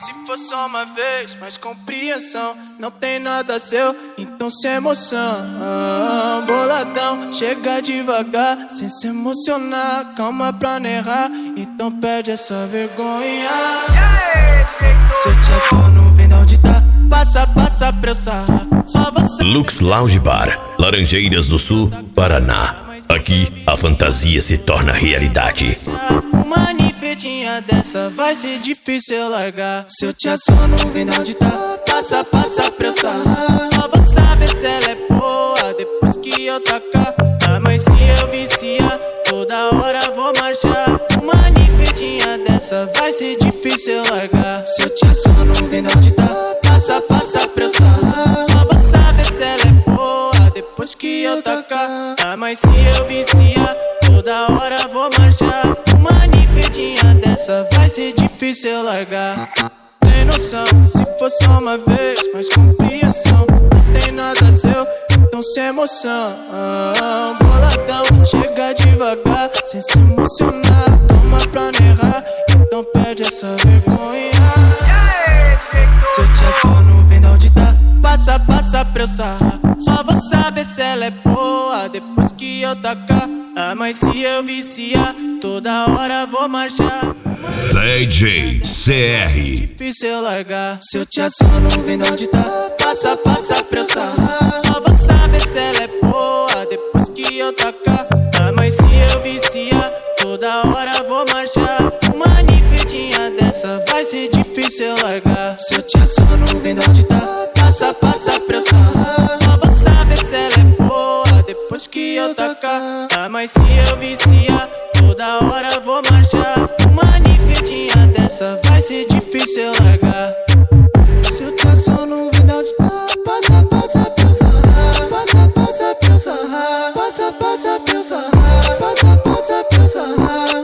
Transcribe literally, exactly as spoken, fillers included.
se for só uma vez, mais compreensão. Não tem nada seu, então sem emoção. Boladão, chega devagar, sem se emocionar. Calma pra não errar, então perde essa vergonha. Se eu te assono, vem da onde tá. Passa, passa pra eu sarrar. Só você. Lux Lounge Bar, Laranjeiras do Sul, Paraná. Aqui a fantasia se torna realidade. Uma ninfetinha dessa vai ser difícil eu largar. Se eu te assono, vem da onde tá. Passa, passa pra eu sarrar. Só vou saber se ela é boa depois que eu tacar. Ah, mas se eu viciar, toda hora vou marchar. Uma ninfetinha dessa vai ser difícil eu largar. Se eu te assono, vem da onde tá. Passa, passa pra eu sarrar. Só vou saber se ela é boa depois que eu tacar. Ah, mas se eu viciar, toda hora vou marchar. Uma ninfetinha dessa vai ser difícil eu largar. Tem noção, se for só uma vez, mais compreensão. Não tem nada seu, então sem emoção. Boladão, chega devagar, sem se emocionar. Calma pra não errar, então perde essa vergonha. Se eu te assono, vem da onde tá. Passa, passa pra eu sarrar. Só vou saber se ela é boa depois que eu tacar. Ah, mas se eu viciar, toda hora vou marchar. D J C R. Difícil eu largar. Se eu te assono, vem da onde tá. Passa, passa pra eu sarrar. Só vou saber se ela é boa depois que eu tacar. Ah, mas se eu viciar, toda hora vou marchar. Uma ninfetinha dessa vai ser difícil eu largar. Se eu te assono, vem da onde tá. Passa, passa pra eu sarrar. Só vou saber se ela é boa depois que eu tacar. Ah, mas se eu viciar, toda hora vou marchar. Uma ninfetinha dessa vai ser difícil eu largar. Se eu te assono, vem da onde tá. Passa, passa pra eu sarrar. Passa, passa pra eu sarrar. Passa, passa pra eu sarrar. Passa, passa pra eu sarrar.